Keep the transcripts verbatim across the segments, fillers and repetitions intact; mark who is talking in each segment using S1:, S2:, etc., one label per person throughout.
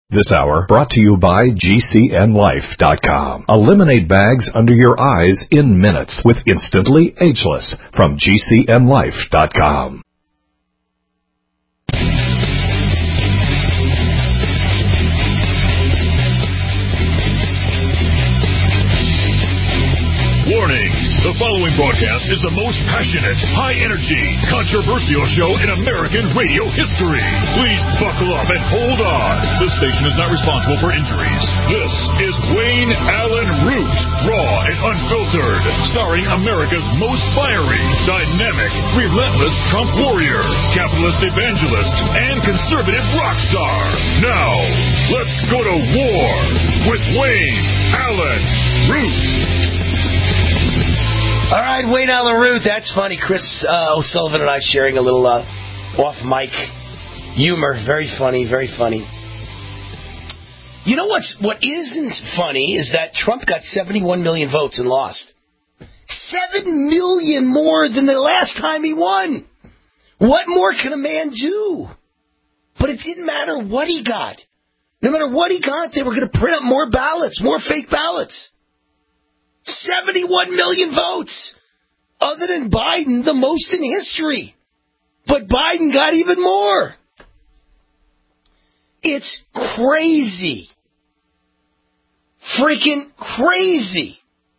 S1: This hour brought to you by G C N Life dot com. Eliminate bags under your eyes in minutes with Instantly Ageless from G C N Life dot com.
S2: Warning! The following broadcast is the most passionate, high-energy, controversial show in American radio history. Please buckle up and hold on. This station is not responsible for injuries. This is Wayne Allen Root, raw and unfiltered, starring America's most fiery, dynamic, relentless Trump warrior, capitalist evangelist, and conservative rock star. Now, let's go to war with Wayne Allen Root.
S3: All right, Wayne Allen Root. That's funny. Chris uh, O'Sullivan and I sharing a little uh, off-mic humor. Very funny, very funny. You know what's what isn't funny is that Trump got seventy-one million votes and lost. Seven million more than the last time he won. What more can a man do? But it didn't matter what he got. No matter what he got, they were going to print up more ballots, more fake ballots. seventy-one million votes. Other than Biden, the most in history. But Biden got even more. It's crazy. Freaking crazy.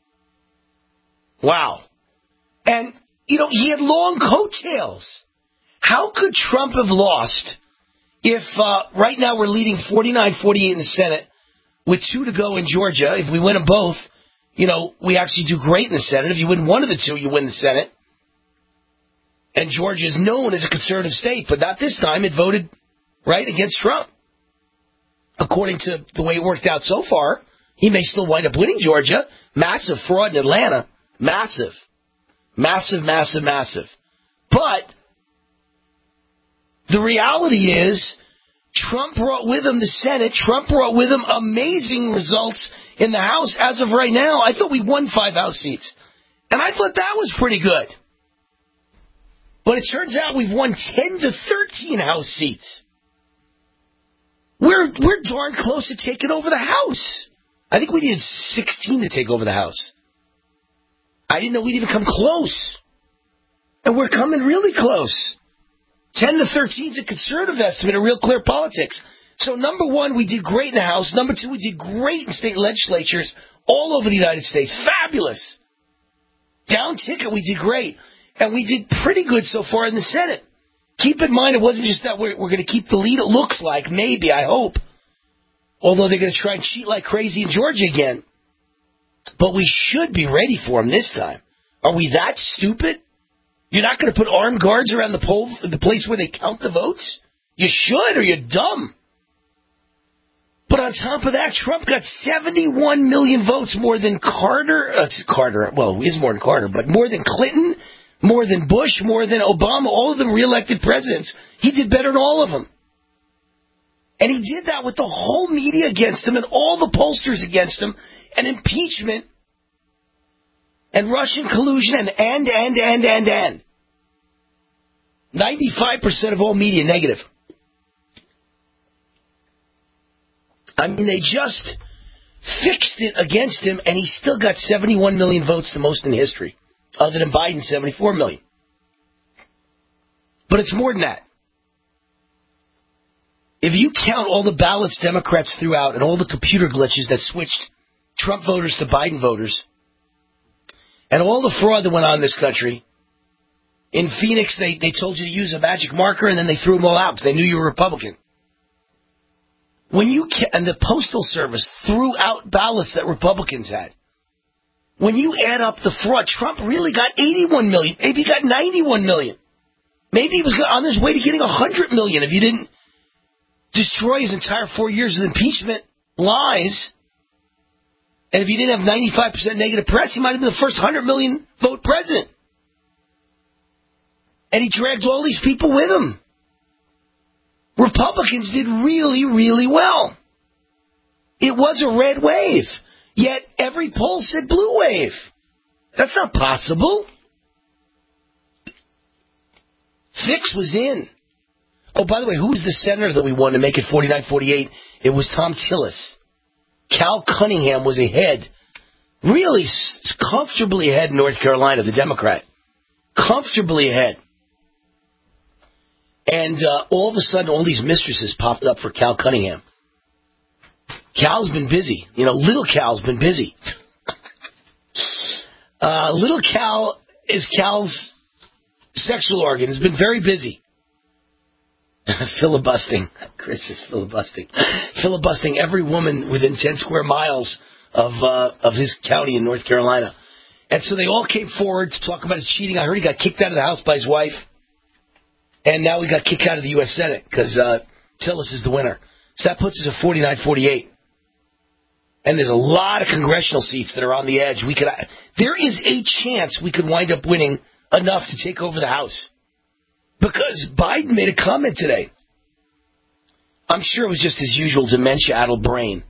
S3: Wow. And, you know, he had long coattails. How could Trump have lost if uh, right now we're leading forty-nine forty-eight in the Senate with two to go in Georgia? If we win them both, you know, we actually do great in the Senate. If you win one of the two, you win the Senate. And Georgia is known as a conservative state, but not this time. It voted, right, against Trump. According to the way it worked out so far, he may still wind up winning Georgia. Massive fraud in Atlanta. Massive. Massive, massive, massive. But the reality is Trump brought with him the Senate. Trump brought with him amazing results in the House. As of right now, I thought we won five House seats. And I thought that was pretty good. But it turns out we've won ten to thirteen House seats. We're, we're darn close to taking over the House. I think we needed sixteen to take over the House. I didn't know we'd even come close. And we're coming really close. ten to thirteen is a conservative estimate of Real Clear Politics. So, number one, we did great in the House. Number two, we did great in state legislatures all over the United States. Fabulous. Down ticket, we did great. And we did pretty good so far in the Senate. Keep in mind, it wasn't just that we're, we're going to keep the lead, it looks like. Maybe, I hope. Although they're going to try and cheat like crazy in Georgia again. But we should be ready for them this time. Are we that stupid? You're not going to put armed guards around the poll, the place where they count the votes? You should, or you're dumb. But on top of that, Trump got seventy-one million votes, more than Carter. Uh, Carter, well, he is more than Carter, but more than Clinton, more than Bush, more than Obama, all of them reelected presidents. He did better than all of them. And he did that with the whole media against him and all the pollsters against him and impeachment and Russian collusion and, and, and, and, and, and. ninety-five percent of all media negative. I mean, they just fixed it against him, and he still got seventy-one million votes, the most in history, other than Biden, seventy-four million. But it's more than that. If you count all the ballots Democrats threw out and all the computer glitches that switched Trump voters to Biden voters, and all the fraud that went on in this country, in Phoenix, they, they told you to use a magic marker, and then they threw them all out because they knew you were a Republican. When you and the Postal Service threw out ballots that Republicans had. When you add up the fraud, Trump really got eighty-one million. Maybe he got ninety-one million. Maybe he was on his way to getting one hundred million if you didn't destroy his entire four years of impeachment lies. And if you didn't have ninety-five percent negative press, he might have been the first one hundred million vote president. And he dragged all these people with him. Republicans did really, really well. It was a red wave. Yet every poll said blue wave. That's not possible. Fix was in. Oh, by the way, who was the senator that we won to make it forty-nine forty-eight? It was Tom Tillis. Cal Cunningham was ahead, really comfortably ahead in North Carolina, the Democrat. Comfortably ahead. And uh, all of a sudden, all these mistresses popped up for Cal Cunningham. Cal's been busy. You know, little Cal's been busy. uh, little Cal is Cal's sexual organ. Has been very busy. Filibustering. Chris is filibustering. Filibustering every woman within ten square miles of uh, of his county in North Carolina. And so they all came forward to talk about his cheating. I heard he got kicked out of the House by his wife. And now he got kicked out of the U S Senate because uh, Tillis is the winner. So that puts us at forty-nine forty-eight. And there's a lot of congressional seats that are on the edge. We could, there is a chance we could wind up winning enough to take over the House. Because Biden made a comment today. I'm sure it was just his usual dementia-addled brain.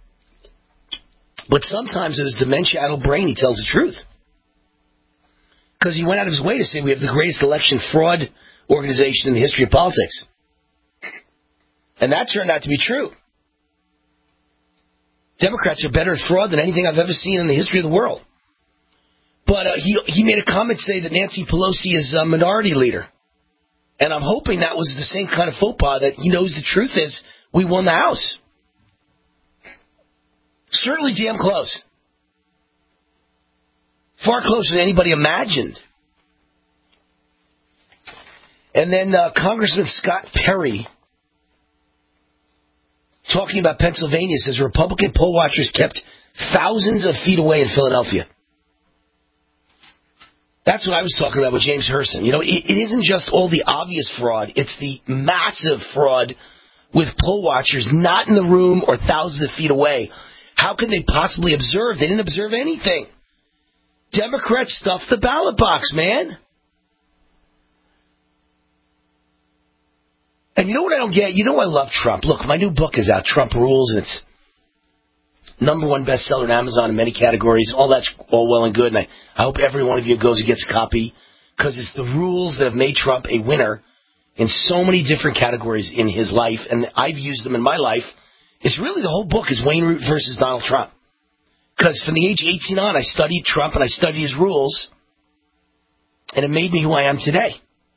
S3: But sometimes in his dementia-addled brain, he tells the truth. Because he went out of his way to say we have the greatest election fraud organization in the history of politics. And that turned out to be true. Democrats are better at fraud than anything I've ever seen in the history of the world. But uh, he he made a comment today that Nancy Pelosi is a minority leader. And I'm hoping that was the same kind of faux pas, that he knows the truth is we won the House. Certainly damn close. Far closer than anybody imagined. And then uh, Congressman Scott Perry, talking about Pennsylvania, says Republican poll watchers kept thousands of feet away in Philadelphia. That's what I was talking about with James Herson. You know, it, it isn't just all the obvious fraud. It's the massive fraud with poll watchers not in the room or thousands of feet away. How could they possibly observe? They didn't observe anything. Democrats stuffed the ballot box, man. And you know what I don't get? You know I love Trump. Look, my new book is out, Trump Rules, and it's number one bestseller on Amazon in many categories. All that's all well and good, and I, I hope every one of you goes and gets a copy, because it's the rules that have made Trump a winner in so many different categories in his life, and I've used them in my life. It's really, the whole book is Wayne Root versus Donald Trump. Because from the age of eighteen on, I studied Trump and I studied his rules, and it made me who I am today.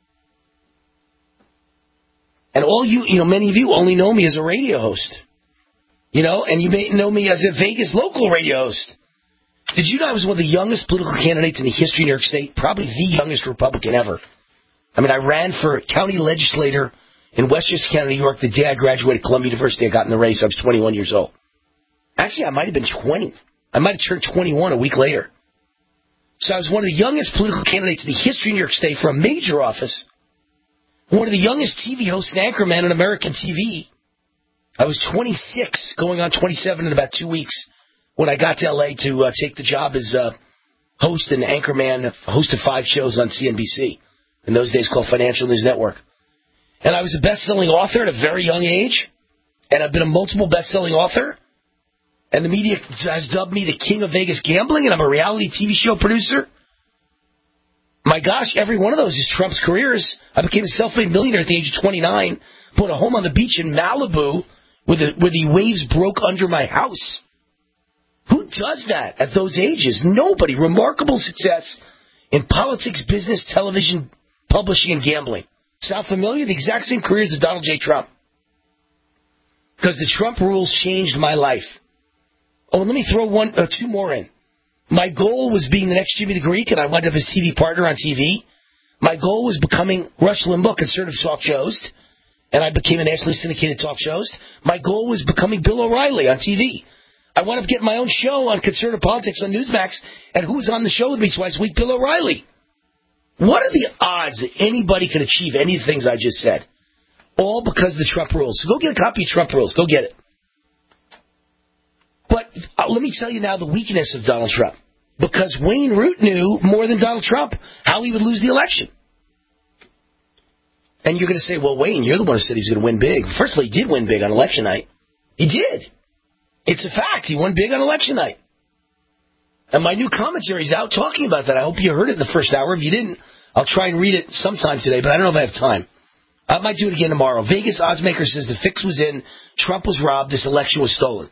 S3: And all you, you know, many of you only know me as a radio host. You know, and you may know me as a Vegas local radio host. Did you know I was one of the youngest political candidates in the history of New York State? Probably the youngest Republican ever. I mean, I ran for county legislator in Westchester County, New York, the day I graduated Columbia University. I got in the race. I was twenty-one years old. Actually, I might have been twenty. I might have turned twenty-one a week later. So I was one of the youngest political candidates in the history of New York State for a major office. One of the youngest T V hosts and anchormen on American T V. I was twenty-six, going on twenty-seven in about two weeks when I got to L A to uh, take the job as uh, host and anchorman, host of five shows on C N B C, in those days called Financial News Network. And I was a best-selling author at a very young age, and I've been a multiple best-selling author, and the media has dubbed me the king of Vegas gambling, and I'm a reality T V show producer. My gosh, every one of those is Trump's careers. I became a self-made millionaire at the age of twenty-nine, bought a home on the beach in Malibu where the, where the waves broke under my house. Who does that at those ages? Nobody. Remarkable success in politics, business, television, publishing, and gambling. Sound familiar? The exact same careers as Donald J. Trump. Because the Trump rules changed my life. Oh, let me throw one, uh, two more in. My goal was being the next Jimmy the Greek, and I wound up as T V partner on T V. My goal was becoming Rush Limbaugh, conservative talk show host, and I became a nationally syndicated talk show host. My goal was becoming Bill O'Reilly on T V. I wound up getting my own show on conservative politics on Newsmax, and who was on the show with me twice a week? Bill O'Reilly. What are the odds that anybody can achieve any of the things I just said? All because of the Trump rules. So go get a copy of Trump rules. Go get it. But uh, let me tell you now the weakness of Donald Trump. Because Wayne Root knew more than Donald Trump how he would lose the election. And you're going to say, well, Wayne, you're the one who said he was going to win big. First of all, he did win big on election night. He did. It's a fact. He won big on election night. And my new commentary is out talking about that. I hope you heard it in the first hour. If you didn't, I'll try and read it sometime today, but I don't know if I have time. I might do it again tomorrow. Vegas oddsmaker says the fix was in. Trump was robbed. This election was stolen.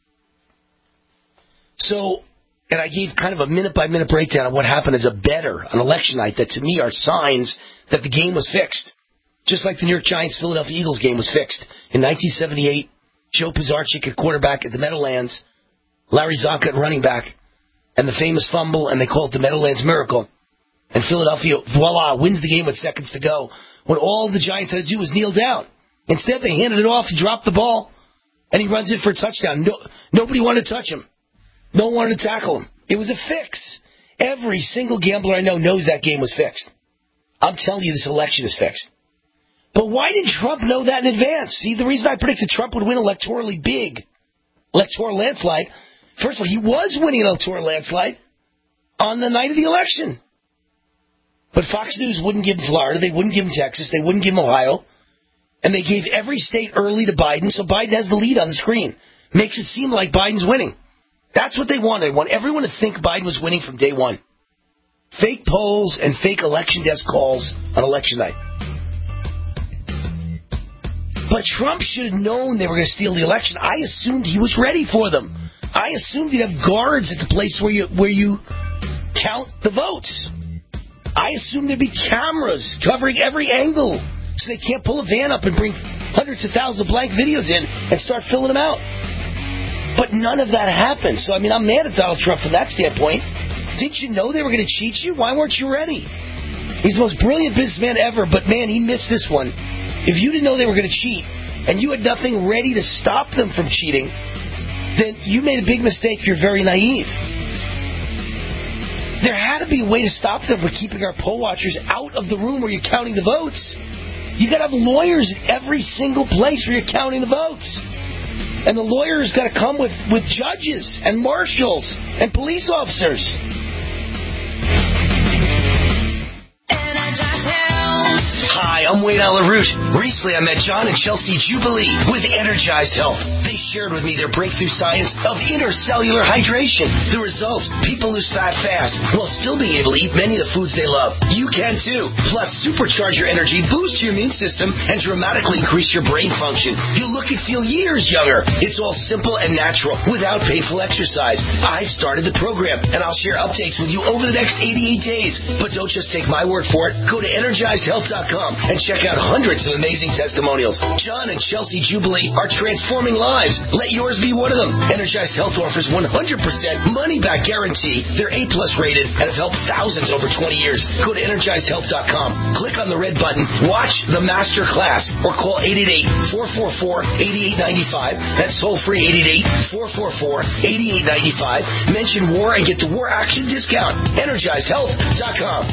S3: So, and I gave kind of a minute-by-minute breakdown of what happened as a bettor on election night that, to me, are signs that the game was fixed. Just like the New York Giants-Philadelphia Eagles game was fixed. In nineteen seventy-eight, Joe Pisarcik at quarterback at the Meadowlands, Larry Zonka at running back, and the famous fumble, and they call it the Meadowlands Miracle. And Philadelphia, voila, wins the game with seconds to go, when all the Giants had to do was kneel down. Instead, they handed it off, he dropped the ball, and he runs it for a touchdown. No, nobody wanted to touch him. No one wanted to tackle him. It was a fix. Every single gambler I know knows that game was fixed. I'm telling you, this election is fixed. But why did Trump know that in advance? See, the reason I predicted Trump would win electorally big, electoral landslide, first of all, he was winning an electoral landslide on the night of the election. But Fox News wouldn't give him Florida, they wouldn't give him Texas, they wouldn't give him Ohio, and they gave every state early to Biden, so Biden has the lead on the screen. Makes it seem like Biden's winning. That's what they want. They want everyone to think Biden was winning from day one. Fake polls and fake election desk calls on election night. But Trump should have known they were going to steal the election. I assumed he was ready for them. I assumed he'd have guards at the place where you where you count the votes. I assumed there'd be cameras covering every angle so they can't pull a van up and bring hundreds of thousands of blank videos in and start filling them out. But none of that happened. So, I mean, I'm mad at Donald Trump from that standpoint. Didn't you know they were going to cheat you? Why weren't you ready? He's the most brilliant businessman ever, but, man, he missed this one. If you didn't know they were going to cheat and you had nothing ready to stop them from cheating, then you made a big mistake. You're very naive. There had to be a way to stop them from keeping our poll watchers out of the room where you're counting the votes. You've got to have lawyers at every single place where you're counting the votes. And the lawyers got to come with, with judges and marshals and police officers. Hi, I'm Wayne Allen Root. Recently, I met John and Chelsea Jubilee with Energized Health. They shared with me their breakthrough science of intercellular hydration. The results, people lose fat fast while still being able to eat many of the foods they love. You can too. Plus, supercharge your energy, boost your immune system, and dramatically increase your brain function. You'll look and feel years younger. It's all simple and natural without painful exercise. I've started the program, and I'll share updates with you over the next eighty-eight days. But don't just take my word for it. Go to energized health dot com and check out hundreds of amazing testimonials. John and Chelsea Jubilee are transforming lives. Let yours be one of them. Energized Health offers one hundred percent money-back guarantee. They're A plus rated and have helped thousands over twenty years. Go to energized health dot com. Click on the red button, watch the master class, or call eight eight eight, four four four, eight eight nine five. That's toll-free eight eight eight, four four four, eight eight nine five. Mention WAR and get the WAR Action discount. energized health dot com.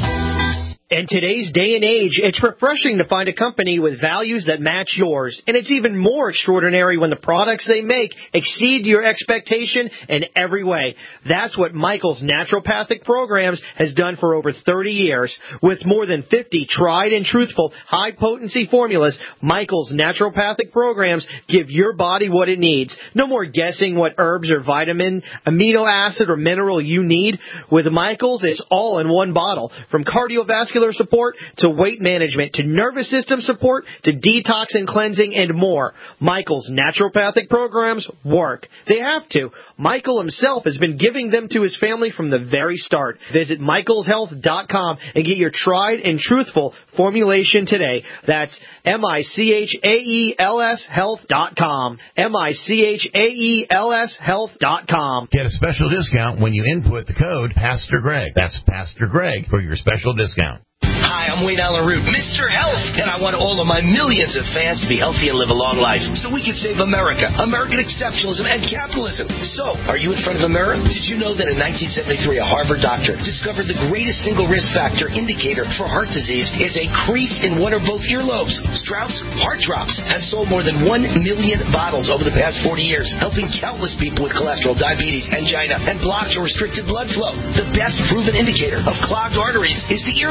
S4: In today's day and age, it's refreshing to find a company with values that match yours. And it's even more extraordinary when the products they make exceed your expectation in every way. That's what Michael's Naturopathic Programs has done for over thirty years. With more than fifty tried and truthful high-potency formulas, Michael's Naturopathic Programs give your body what it needs. No more guessing what herbs or vitamin, amino acid, or mineral you need. With Michael's, it's all in one bottle. From cardiovascular support to weight management to nervous system support to detox and cleansing and more. Michael's Naturopathic Programs work. They have to. Michael himself has been giving them to his family from the very start. Visit michaels health dot com and get your tried and truthful formulation today. That's M I C H A E L S health dot com. M I C H A E L S health dot com.
S5: Get a special discount when you input the code Pastor Greg. That's Pastor Greg for your special discount.
S3: Hi, I'm Wayne Allen Root, Mister Health, and I want all of my millions of fans to be healthy and live a long life so we can save America, American exceptionalism, and capitalism. So, are you in front of a mirror? Did you know that in nineteen seventy-three, a Harvard doctor discovered the greatest single risk factor indicator for heart disease is a crease in one or both earlobes? Strauss Heart Drops has sold more than one million bottles over the past forty years, helping countless people with cholesterol, diabetes, angina, and blocked or restricted blood flow. The best proven indicator of clogged arteries is the earlobe crease.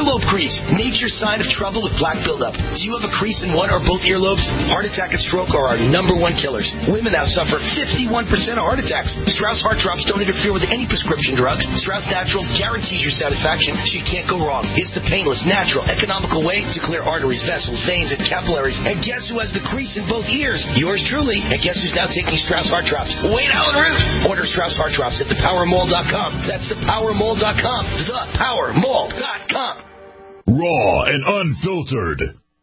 S3: crease. Major sign of trouble with plaque buildup. Do you have a crease in one or both earlobes? Heart attack and stroke are our number one killers. Women now suffer fifty-one percent of heart attacks. Strauss Heart Drops don't interfere with any prescription drugs. Strauss Naturals guarantees your satisfaction, so you can't go wrong. It's the painless, natural, economical way to clear arteries, vessels, veins, and capillaries. And guess who has the crease in both ears? Yours truly. And guess who's now taking Strauss Heart Drops? Wayne Allen Root. Order Strauss Heart Drops at the power mall dot com. That's the power mall dot com. the power mall dot com.
S2: Raw and unfiltered.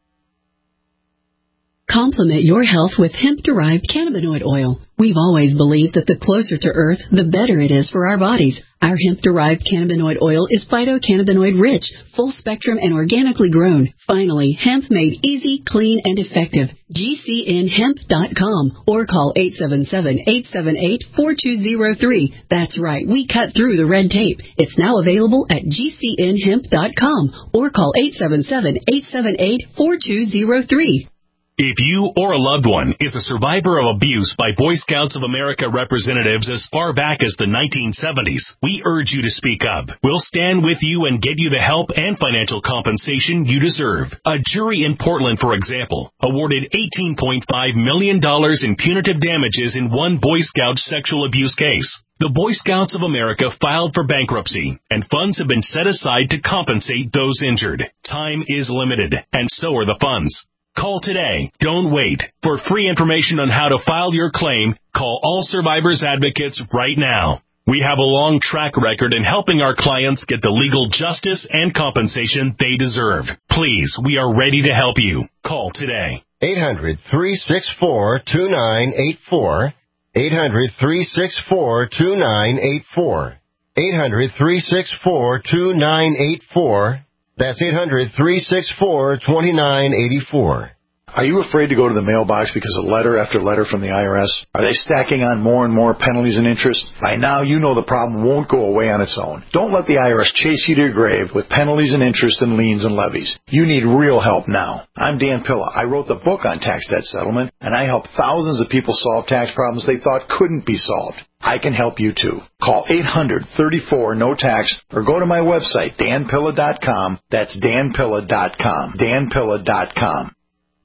S6: Complement your health with hemp-derived cannabinoid oil. We've always believed that the closer to Earth, the better it is for our bodies. Our hemp-derived cannabinoid oil is phytocannabinoid-rich, full-spectrum, and organically grown. Finally, hemp made easy, clean, and effective. G C N hemp dot com or call eight seven seven, eight seven eight, four two zero three. That's right, we cut through the red tape. It's now available at G C N hemp dot com or call eight seven seven, eight seven eight, four two zero three.
S7: If you or a loved one is a survivor of abuse by Boy Scouts of America representatives as far back as the nineteen seventies, we urge you to speak up. We'll stand with you and get you the help and financial compensation you deserve. A jury in Portland, for example, awarded eighteen point five million dollars in punitive damages in one Boy Scout sexual abuse case. The Boy Scouts of America filed for bankruptcy, and funds have been set aside to compensate those injured. Time is limited, and so are the funds. Call today. Don't wait. For free information on how to file your claim, call All Survivors Advocates right now. We have a long track record in helping our clients get the legal justice and compensation they deserve. Please, we are ready to help you. Call today.
S8: eight hundred, three six four, two nine eight four. eight hundred, three six four, two nine eight four. eight hundred, three six four, two nine eight four. That's eight hundred, three six four, two nine eight four.
S9: Are you afraid to go to the mailbox because of letter after letter from the I R S? Are they stacking on more and more penalties and interest? By now, you know the problem won't go away on its own. Don't let the I R S chase you to your grave with penalties and interest and liens and levies. You need real help now. I'm Dan Pilla. I wrote the book on tax debt settlement, and I help thousands of people solve tax problems they thought couldn't be solved. I can help you too. Call eight hundred, thirty-four, no tax or go to my website, dan pilla dot com. That's dan pilla dot com. dan pilla dot com.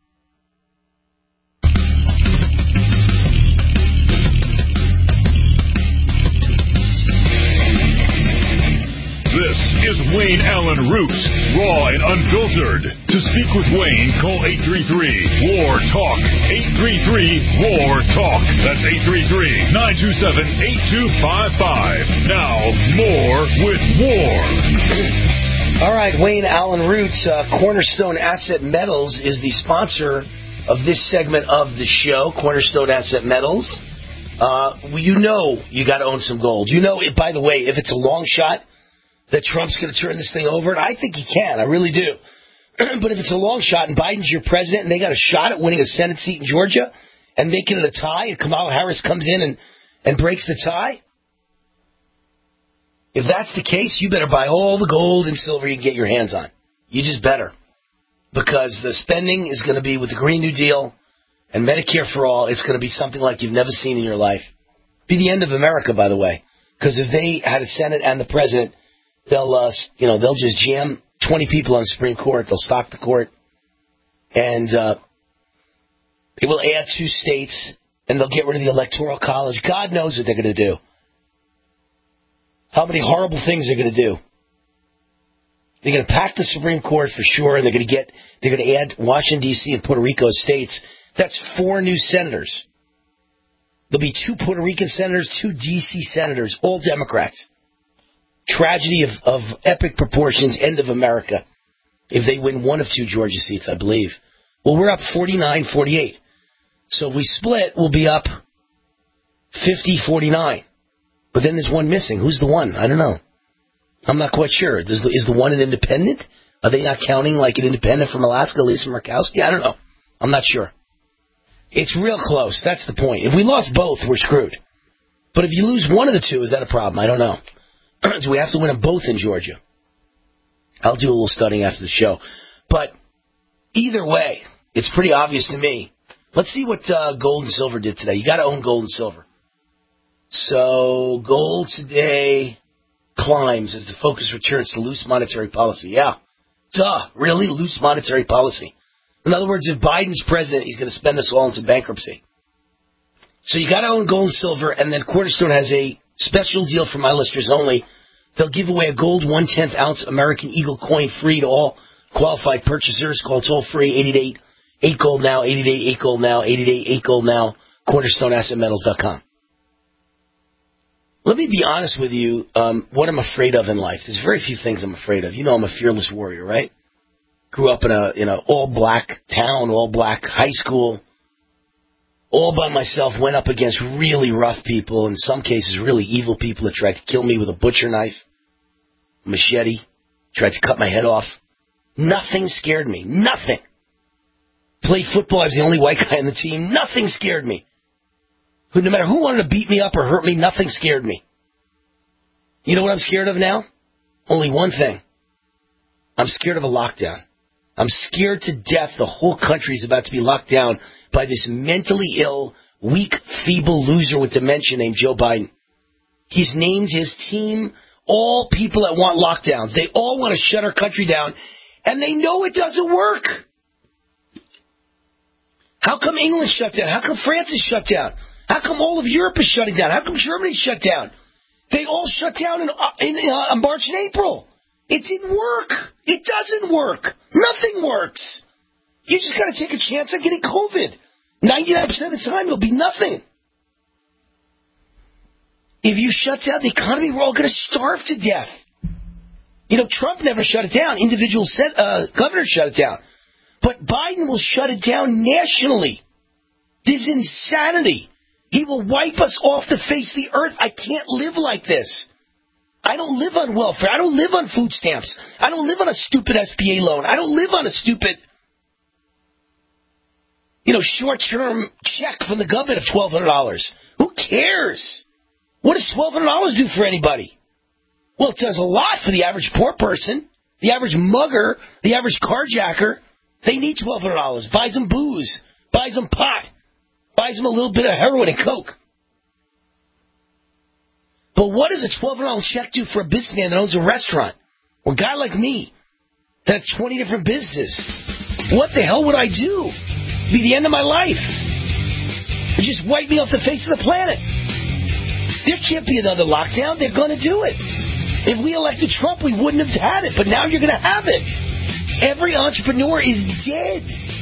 S2: This is Wayne Allen Root, raw and unfiltered. To speak with Wayne, call eight three three, W A R, TALK. eight three three, W A R, TALK. That's eight three three, nine two seven, eight two five five. Now, more with War.
S3: All right, Wayne Allen Root, uh, Cornerstone Asset Metals is the sponsor of this segment of the show, Cornerstone Asset Metals. Uh, well, you know you got to own some gold. You know, it, by the way, if it's a long shot that Trump's going to turn this thing over, and I think he can, I really do. But if it's a long shot and Biden's your president and they got a shot at winning a Senate seat in Georgia and making it a tie, and Kamala Harris comes in and, and breaks the tie, if that's the case, you better buy all the gold and silver you can get your hands on. You just better. Because the spending is going to be with the Green New Deal and Medicare for All, it's going to be something like you've never seen in your life. Be the end of America, by the way. Because if they had a Senate and the president, they'll, uh, you know, they'll just jam twenty people on the Supreme Court. They'll stock the court. And uh, they will add two states, and they'll get rid of the Electoral College. God knows what they're going to do. How many horrible things they're going to do. They're going to pack the Supreme Court for sure, and they're going to get, they're going to add Washington, D C and Puerto Rico as states. That's four new senators. There'll be two Puerto Rican senators, two D C senators, all Democrats. Tragedy of, of epic proportions, end of America. If they win one of two Georgia seats, I believe. Well, we're up forty-nine forty-eight. So if we split, we'll be up fifty forty-nine. But then there's one missing. Who's the one? I don't know. I'm not quite sure. Does the, is the one an independent? Are they not counting like an independent from Alaska, Lisa Murkowski? I don't know. I'm not sure. It's real close. That's the point. If we lost both, we're screwed. But if you lose one of the two, is that a problem? I don't know. Do we have to win them both in Georgia? I'll do a little studying after the show. But either way, it's pretty obvious to me. Let's see what uh, gold and silver did today. You got to own gold and silver. So gold today climbs as the focus returns to loose monetary policy. Yeah, Duh, really? Loose monetary policy. In other words, if Biden's president, he's going to spend us all into bankruptcy. So you got to own gold and silver, and then Quarterstone has a special deal for my listeners only. They'll give away a gold one-tenth ounce American Eagle coin free to all qualified purchasers. Call toll-free eight eight eight, eight gold now, eight eight eight, eight gold now, eight eight eight, eight gold now, Quarterstone Asset Metals dot com. Let me be honest with you, um, what I'm afraid of in life. There's very few things I'm afraid of. You know I'm a fearless warrior, right? Grew up in a in a all-black town, all-black high school, all by myself, went up against really rough people, in some cases really evil people that tried to kill me with a butcher knife, machete, tried to cut my head off. Nothing scared me. Nothing. Played football. I was the only white guy on the team. Nothing scared me. No matter who wanted to beat me up or hurt me, nothing scared me. You know what I'm scared of now? Only one thing. I'm scared of a lockdown. I'm scared to death the whole country is about to be locked down by this mentally ill, weak, feeble loser with dementia named Joe Biden. He's named his team all people that want lockdowns. They all want to shut our country down, and they know it doesn't work. How come England shut down? How come France is shut down? How come all of Europe is shutting down? How come Germany shut down? They all shut down in, in, in uh, March and April. It didn't work. It doesn't work. Nothing works. You just got to take a chance on getting COVID. ninety-nine percent of the time, it'll be nothing. If you shut down the economy, we're all going to starve to death. You know, Trump never shut it down. Individual set, uh, governors shut it down. But Biden will shut it down nationally. This is insanity. He will wipe us off the face of the earth. I can't live like this. I don't live on welfare. I don't live on food stamps. I don't live on a stupid S B A loan. I don't live on a stupid, you know, short-term check from the government of twelve hundred dollars. Who cares? What does twelve hundred dollars do for anybody? Well, it does a lot for the average poor person, the average mugger, the average carjacker. They need twelve hundred dollars. Buys them booze, buys them pot, buys them a little bit of heroin and coke. But what does a twelve hundred dollars check do for a businessman that owns a restaurant? Or a guy like me that has twenty different businesses? What the hell would I do? It'd be the end of my life. It'd just wipe me off the face of the planet. There can't be another lockdown. They're going to do it. If we elected Trump, we wouldn't have had it. But now you're going to have it. Every entrepreneur is dead.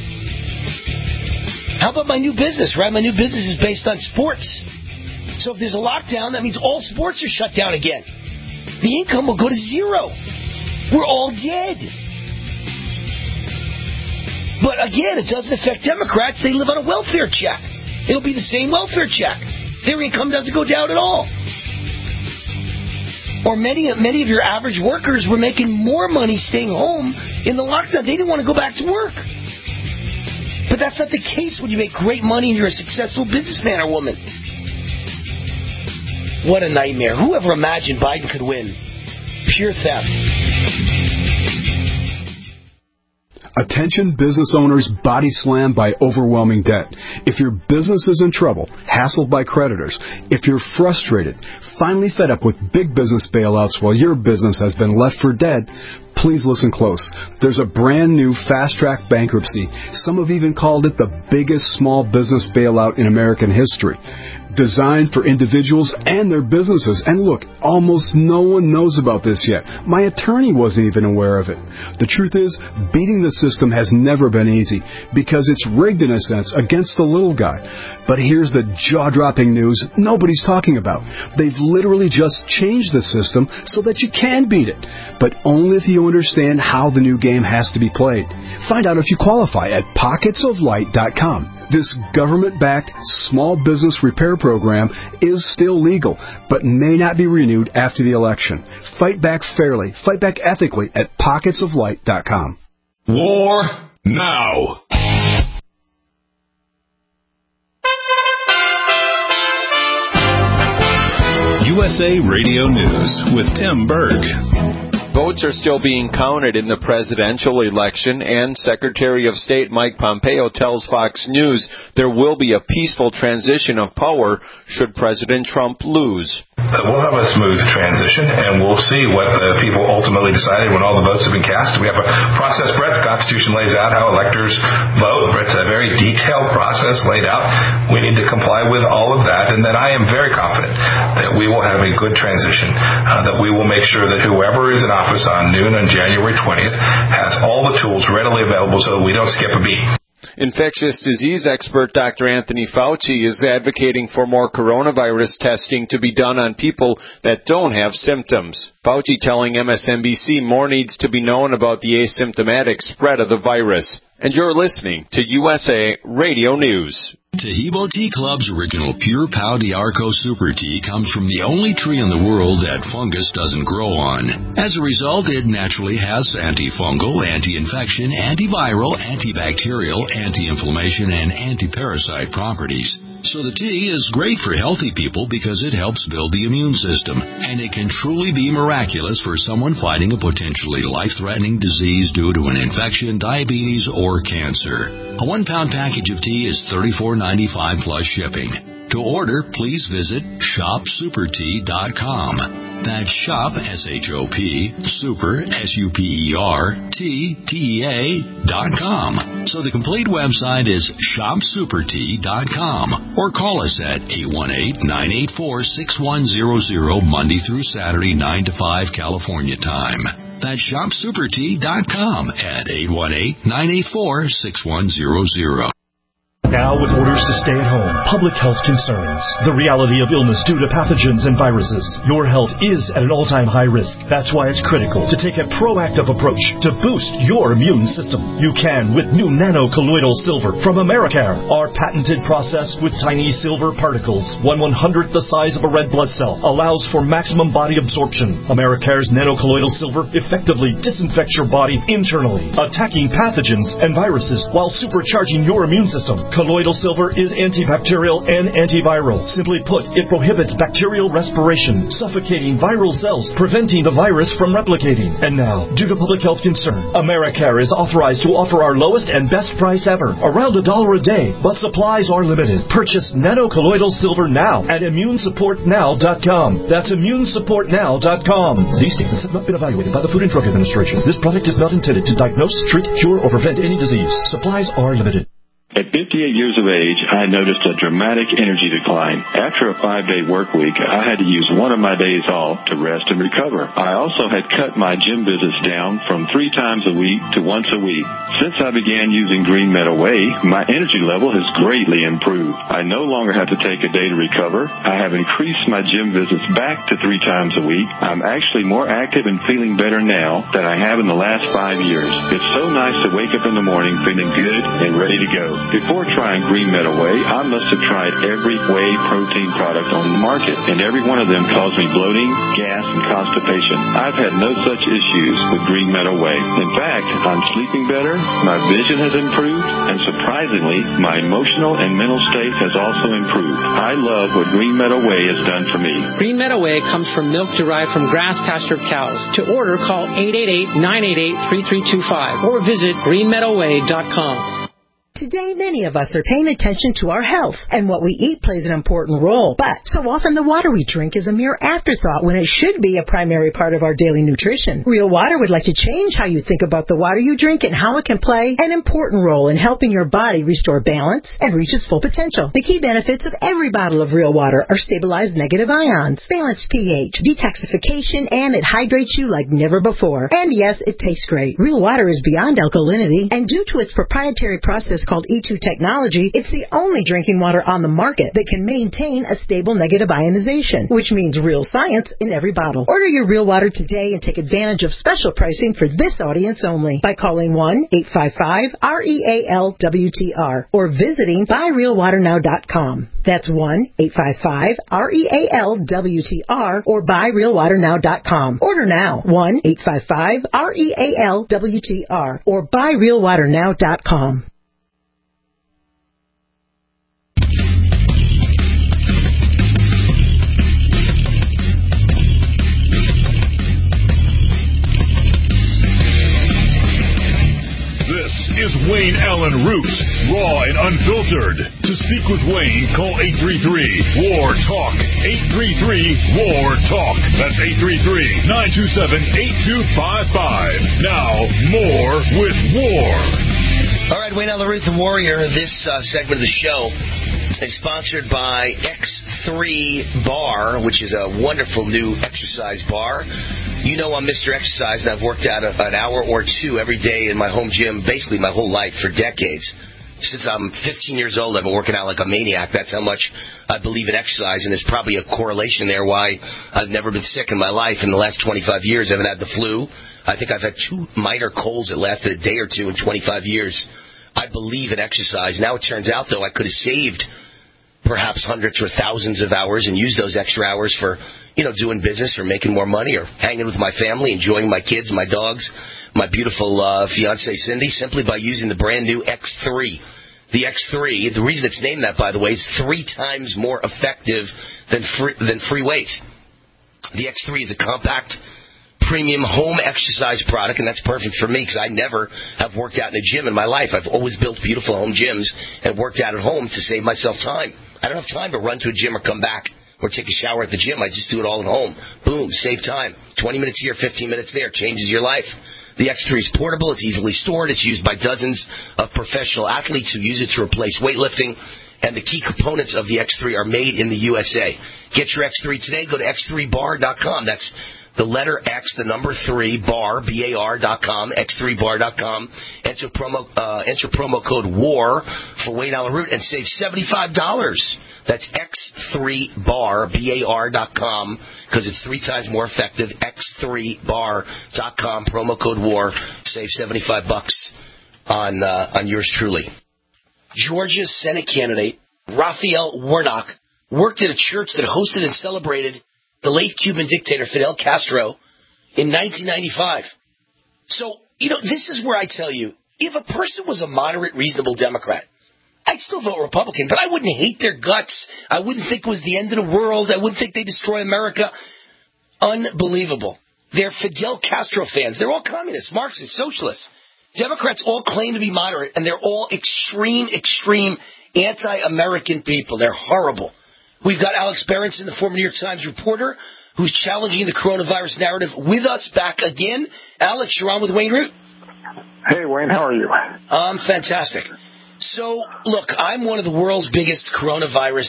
S3: How about my new business, right? My new business is based on sports. So if there's a lockdown, that means all sports are shut down again. The income will go to zero. We're all dead. But again, it doesn't affect Democrats. They live on a welfare check. It'll be the same welfare check. Their income doesn't go down at all. Or many, many of your average workers were making more money staying home in the lockdown. They didn't want to go back to work. But that's not the case when you make great money and you're a successful businessman or woman. What a nightmare. Whoever imagined Biden could win? Pure theft.
S10: Attention business owners body slammed by overwhelming debt. If your business is in trouble, hassled by creditors, if you're frustrated, finally fed up with big business bailouts while your business has been left for dead, please listen close. There's a brand new fast-track bankruptcy. Some have even called it the biggest small business bailout in American history. Designed for individuals and their businesses. And look, almost no one knows about this yet. My attorney wasn't even aware of it. The truth is, beating the system has never been easy because it's rigged in a sense against the little guy. But here's the jaw-dropping news nobody's talking about. They've literally just changed the system so that you can beat it, but only if you understand how the new game has to be played. Find out if you qualify at pockets of light dot com. This government-backed small business repair program is still legal, but may not be renewed after the election. Fight back fairly, fight back ethically at pockets of light dot com.
S2: War now.
S7: U S A Radio News with Tim Berg.
S11: Votes are still being counted in the presidential election, and Secretary of State Mike Pompeo tells Fox News there will be a peaceful transition of power should President Trump lose.
S12: Uh, we'll have a smooth transition, and we'll see what the people ultimately decided when all the votes have been cast. We have a process, Brett. The Constitution lays out how electors vote. It's a very detailed process laid out. We need to comply with all of that, and then I am very confident that we will have a good transition, uh, that we will make sure that whoever is in office on noon on January twentieth has all the tools readily available so that we don't skip a beat.
S11: Infectious disease expert Doctor Anthony Fauci is advocating for more coronavirus testing to be done on people that don't have symptoms. Fauci telling M S N B C more needs to be known about the asymptomatic spread of the virus. And you're listening to U S A Radio News.
S13: Taheebo Tea Club's original Pure Pau D'Arco Super Tea comes from the only tree in the world that fungus doesn't grow on. As a result, it naturally has antifungal, anti-infection, antiviral, antibacterial, anti-inflammation, and anti-parasite properties. So the tea is great for healthy people because it helps build the immune system, and it can truly be miraculous for someone fighting a potentially life-threatening disease due to an infection, diabetes, or cancer. A one-pound package of tea is thirty-four ninety-five plus shipping. To order, please visit shop super tea dot com. That's shop, S H O P, super, S U P E R, T, T E A, dot com. So the complete website is shop super tea dot com. Or call us at eight one eight, nine eight four, six one zero zero, Monday through Saturday, nine to five, California time. That's shop super tea dot com at eight one eight, nine eight four, six one zero zero.
S14: Now with orders to stay at home, public health concerns, the reality of illness due to pathogens and viruses, your health is at an all-time high risk. That's why it's critical to take a proactive approach to boost your immune system. You can with new nano-colloidal silver from Americare. Our patented process with tiny silver particles, one one-hundredth the size of a red blood cell, allows for maximum body absorption. Americare's nano-colloidal silver effectively disinfects your body internally, attacking pathogens and viruses while supercharging your immune system. Colloidal silver is antibacterial and antiviral. Simply put, it prohibits bacterial respiration, suffocating viral cells, preventing the virus from replicating. And now, due to public health concern, Americare is authorized to offer our lowest and best price ever, around a dollar a day, but supplies are limited. Purchase nano-colloidal silver now at immune support now dot com. That's immune support now dot com. These statements have not been evaluated by the Food and Drug Administration. This product is not intended to diagnose, treat, cure, or prevent any disease. Supplies are limited.
S15: At fifty-eight years of age, I noticed a dramatic energy decline. After a five-day work week, I had to use one of my days off to rest and recover. I also had cut my gym visits down from three times a week to once a week. Since I began using Green Meadow Whey, my energy level has greatly improved. I no longer have to take a day to recover. I have increased my gym visits back to three times a week. I'm actually more active and feeling better now than I have in the last five years. It's so nice to wake up in the morning feeling good and ready to go. Before trying Green Meadow Whey, I must have tried every whey protein product on the market, and every one of them caused me bloating, gas, and constipation. I've had no such issues with Green Meadow Whey. In fact, I'm sleeping better, my vision has improved, and surprisingly, my emotional and mental state has also improved. I love what Green Meadow Whey has done for me.
S16: Green Meadow Whey comes from milk derived from grass-pastured cows. To order, call eight eight eight, nine eight eight, three three two five or visit green meadow whey dot com.
S17: Today, many of us are paying attention to our health, and what we eat plays an important role. But so often the water we drink is a mere afterthought when it should be a primary part of our daily nutrition. Real Water would like to change how you think about the water you drink and how it can play an important role in helping your body restore balance and reach its full potential. The key benefits of every bottle of Real Water are stabilized negative ions, balanced pH, detoxification, and it hydrates you like never before. And yes, it tastes great. Real Water is beyond alkalinity, and due to its proprietary process called E two technology, it's the only drinking water on the market that can maintain a stable negative ionization, which means real science in every bottle. Order your Real Water today and take advantage of special pricing for this audience only by calling one eight five five, R E A L W T R or visiting buy real water now dot com. That's one eight five five, R E A L W T R or buy real water now dot com. Order now, one eight five five, R E A L W T R or buy real water now dot com.
S2: This is Wayne Allen Root, raw and unfiltered. To speak with Wayne, call eight three three, W A R, TALK. eight three three, W A R, TALK. That's eight three three, nine two seven, eight two five five. Now, more with War.
S3: All right, Wayne Allyn Root, the Warrior. This uh, segment of the show is sponsored by X three Bar, which is a wonderful new exercise bar. You know I'm Mister Exercise, and I've worked out a, an hour or two every day in my home gym, basically my whole life for decades. Since I'm fifteen years old, I've been working out like a maniac. That's how much I believe in exercise, and there's probably a correlation there why I've never been sick in my life. In the last twenty-five years, I haven't had the flu. I think I've had two minor colds that lasted a day or two in twenty-five years. I believe in exercise. Now it turns out, though, I could have saved perhaps hundreds or thousands of hours and used those extra hours for, you know, doing business or making more money or hanging with my family, enjoying my kids, my dogs, my beautiful uh, fiancée Cindy, simply by using the brand new X three. The X three, the reason it's named that, by the way, is three times more effective than free, than free weights. The X three is a compact, premium home exercise product, and that's perfect for me because I never have worked out in a gym in my life. I've always built beautiful home gyms and worked out at home to save myself time. I don't have time to run to a gym or come back or take a shower at the gym. I just do it all at home. Boom, save time. twenty minutes here, fifteen minutes there. Changes your life. The X three is portable. It's easily stored. It's used by dozens of professional athletes who use it to replace weightlifting. And the key components of the X three are made in the U S A. Get your X three today. Go to x three bar dot com. That's the letter X, the number three, bar, B A R dot com, x three bar dot com. Enter promo, uh, enter promo code WAR for Wayne Allyn Root and save seventy-five dollars. That's x three bar, B A R dot com, because it's three times more effective. x three bar dot com, promo code WAR. Save seventy-five bucks on, uh, on yours truly. Georgia's Senate candidate, Raphael Warnock, worked at a church that hosted and celebrated the late Cuban dictator Fidel Castro in nineteen ninety-five. So, you know, this is where I tell you, if a person was a moderate, reasonable Democrat, I'd still vote Republican, but I wouldn't hate their guts. I wouldn't think it was the end of the world. I wouldn't think they destroy America. Unbelievable. They're Fidel Castro fans. They're all communists, Marxists, socialists. Democrats all claim to be moderate, and they're all extreme, extreme anti-American people. They're horrible. We've got Alex Berenson, the former New York Times reporter, who's challenging the coronavirus narrative with us back again. Alex, you're on with Wayne Root.
S18: Hey, Wayne, how are you?
S3: I'm fantastic. So, look, I'm one of the world's biggest coronavirus.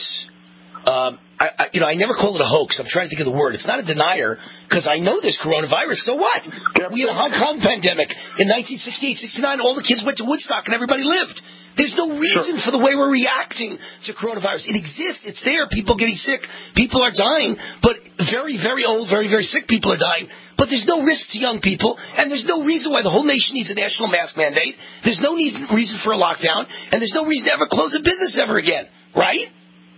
S3: Um, I, I, you know, I never call it a hoax. I'm trying to think of the word. It's not a denier because I know there's coronavirus. So what? We had a Hong Kong pandemic in nineteen sixty-eight, sixty-nine. All the kids went to Woodstock and everybody lived. There's no reason for the way we're reacting to coronavirus. It exists. It's there. People getting sick. People are dying. But very, very old, very, very sick people are dying. But there's no risk to young people. And there's no reason why the whole nation needs a national mask mandate. There's no reason for a lockdown. And there's no reason to ever close a business ever again. Right?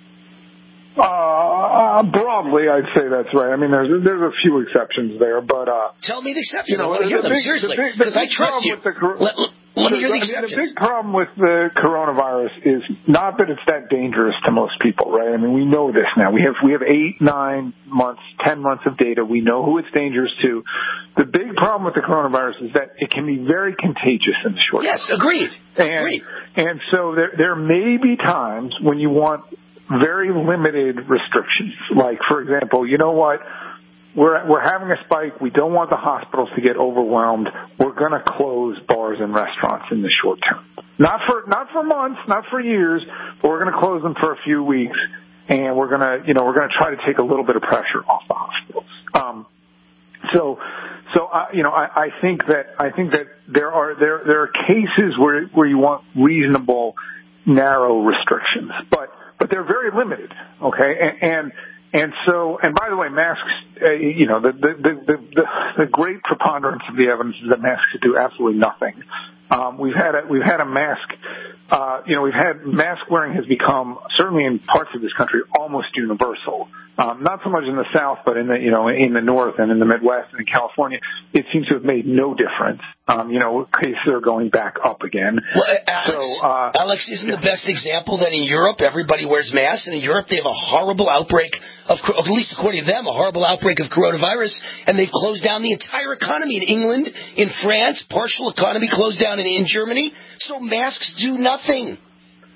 S18: Uh, broadly, I'd say that's right. I mean, there's there's a few exceptions there, but uh,
S3: tell me the exceptions.
S18: You know,
S3: I want to hear them
S18: big,
S3: seriously
S18: the big,
S3: because
S18: the
S3: I trust you.
S18: The,
S3: let, let, let me hear the
S18: I mean,
S3: exceptions.
S18: the big problem with the coronavirus is not that it's that dangerous to most people, right? I mean, we know this now. We have we have eight, nine months, ten months of data. We know who it's dangerous to. The big problem with the coronavirus is that it can be very contagious in the short term.
S3: Yes, agreed.
S18: And,
S3: agreed.
S18: And so there there may be times when you want very limited restrictions. Like, for example, you know what? We're we're having a spike. We don't want the hospitals to get overwhelmed. We're going to close bars and restaurants in the short term. Not for not for months, not for years, but we're going to close them for a few weeks, and we're going to you know we're going to try to take a little bit of pressure off the hospitals. Um, so so I, you know I, I think that I think that there are there there are cases where where you want reasonable, narrow restrictions, but. But they're very limited, okay? And, and and so, and by the way, masks, uh, you know, the the, the the the great preponderance of the evidence is that masks do absolutely nothing. Um, we've had a we've had a mask, uh, you know, we've had mask wearing has become certainly in parts of this country almost universal. Um, not so much in the South, but in the you know in the North and in the Midwest and in California, it seems to have made no difference. Um, you know, cases are going back up again.
S3: Well, Alex,
S18: so, uh,
S3: Alex, isn't yeah. the best example that in Europe everybody wears masks, and in Europe they have a horrible outbreak of, at least according to them, a horrible outbreak of coronavirus, and they've closed down the entire economy in England, in France, partial economy closed down in, in Germany. So masks do nothing.